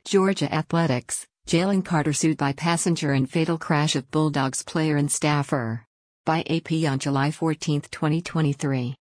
Georgia Athletics, Jalen Carter sued by passenger in fatal crash of Bulldogs player and staffer. By AP on July 14, 2023.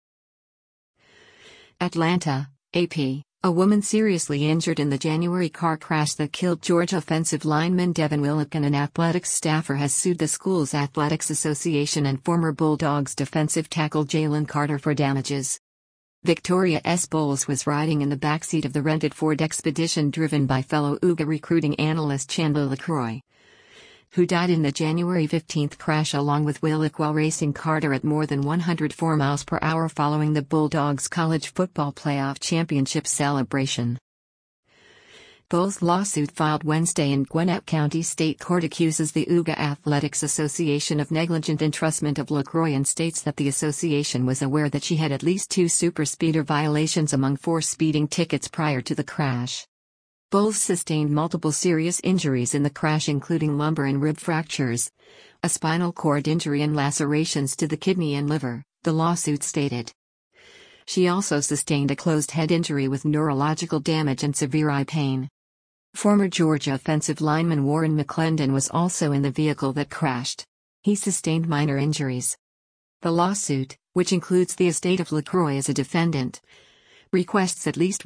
Atlanta, AP. A woman seriously injured in the January car crash that killed Georgia offensive lineman Devin Willock and an athletics staffer has sued the school's athletics association and former Bulldogs defensive tackle Jalen Carter for damages. Victoria S. Bowles was riding in the backseat of the rented Ford Expedition driven by fellow UGA recruiting analyst Chandler LaCroix, who died in the January 15 crash along with Willock while racing Carter at more than 104 miles per hour following the Bulldogs college football playoff championship celebration. Bowles' lawsuit filed Wednesday in Gwinnett County State Court accuses the UGA Athletics Association of negligent entrustment of LaCroix and states that the association was aware that she had at least 2 superspeeder violations among 4 speeding tickets prior to the crash. Bowles sustained multiple serious injuries in the crash including lumbar and rib fractures, a spinal cord injury and lacerations to the kidney and liver, the lawsuit stated. She also sustained a closed head injury with neurological damage and severe eye pain. Former Georgia offensive lineman Warren McClendon was also in the vehicle that crashed. He sustained minor injuries. The lawsuit, which includes the estate of LaCroix as a defendant, requests at least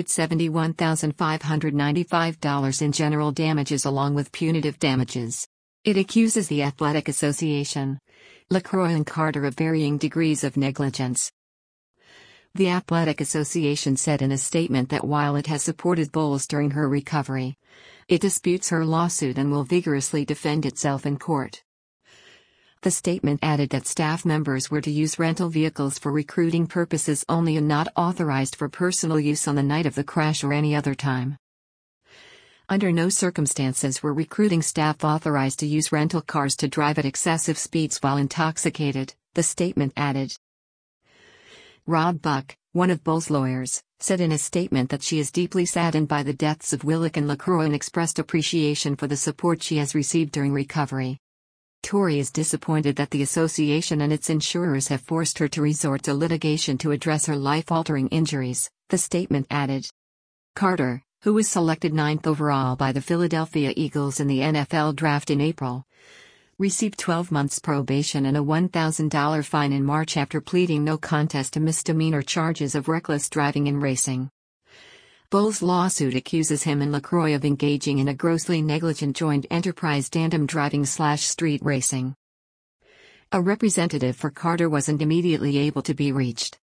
$171,595 in general damages along with punitive damages. It accuses the Athletic Association, LaCroix and Carter of varying degrees of negligence. The Athletic Association said in a statement that while it has supported Bowles during her recovery, it disputes her lawsuit and will vigorously defend itself in court. The statement added that staff members were to use rental vehicles for recruiting purposes only and not authorized for personal use on the night of the crash or any other time. Under no circumstances were recruiting staff authorized to use rental cars to drive at excessive speeds while intoxicated, the statement added. Rob Buck, one of Bowles' lawyers, said in a statement that she is deeply saddened by the deaths of Willock and LaCroix and expressed appreciation for the support she has received during recovery. Tory is disappointed that the association and its insurers have forced her to resort to litigation to address her life-altering injuries, the statement added. Carter, who was selected 9th overall by the Philadelphia Eagles in the NFL draft in April, received 12 months probation and a $1,000 fine in March after pleading no contest to misdemeanor charges of reckless driving and racing. Bowles' lawsuit accuses him and LaCroix of engaging in a grossly negligent joint enterprise tandem driving/street racing. A representative for Carter wasn't immediately able to be reached.